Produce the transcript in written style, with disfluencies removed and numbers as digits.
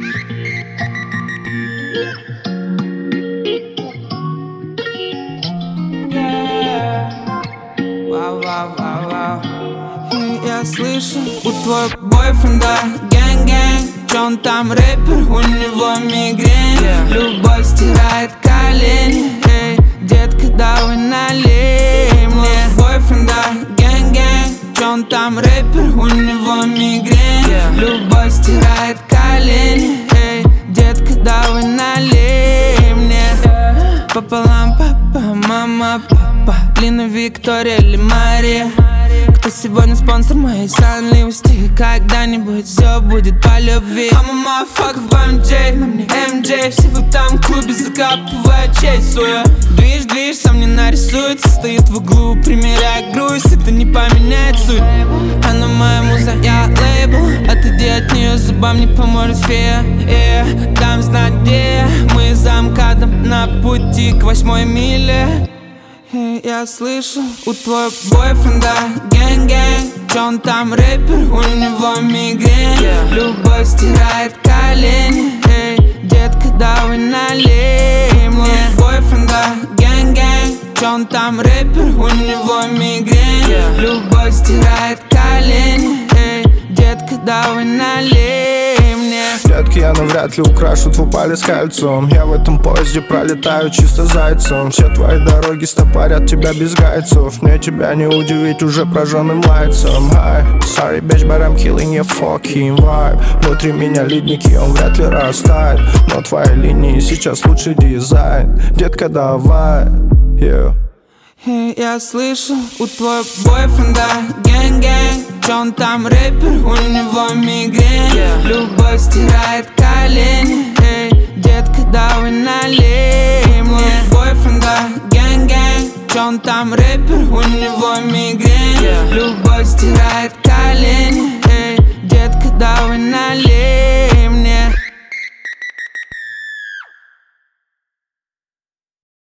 Я слышу у твоего бойфренда гэнг-гэнг. Чё он там рэпер, у него мигрень. Любовь стирает колени. Эй, детка, давай налей мне. Бойфренда гэнг-гэнг. Чё он там рэпер, у него мигрень. Любовь стирает колени. Эй, детка, давай налей мне. Пополам папа, мама, папа, Лина, Виктория или Мария. Кто сегодня спонсор моей сонливости? Когда-нибудь все будет по любви. I'm a motherfucker в MJ, на мне MJ. Все в там клубе закапывают честь свою. Движ, сам мне нарисуется. Стоит в углу, примеряя грусть. Это не поменяет суть. Она моя муза, я лейбл. Отойди от нее, зубам не поможет фея. Дам знать где. Мы за МКАДом на пути к 8-й миле. Я слышу у твоего бойфренда гэнг-гэнг. Чё он там рэпер, у него мигрень. Любовь стирает колени. Эй, детка, давай налей мне. Бойфренда гэнг-гэнг. Чё он там рэпер, у него мигрень. Любовь стирает колени. Эй, детка, давай налей мне. Детки, я навряд ли украшу твой палец кольцом. Я в этом поезде пролетаю чисто зайцем. Все твои дороги стопорят тебя без гайцев. Мне тебя не удивить уже прожженным лайцем. Hi, sorry bitch, but I'm killing your fucking vibe. Внутри меня ледники, он вряд ли растает. Но твои линии сейчас лучший дизайн. Детка, давай, yeah. Я слышу у твоего бойфренда гэнг-гэнг. Чё он там рэпер, у него мигрень. Любовь стирает колени. Эй, детка, давай налей мне. Бойфренда гэнг-гэнг. Чё он там рэпер, у него мигрень. Любовь стирает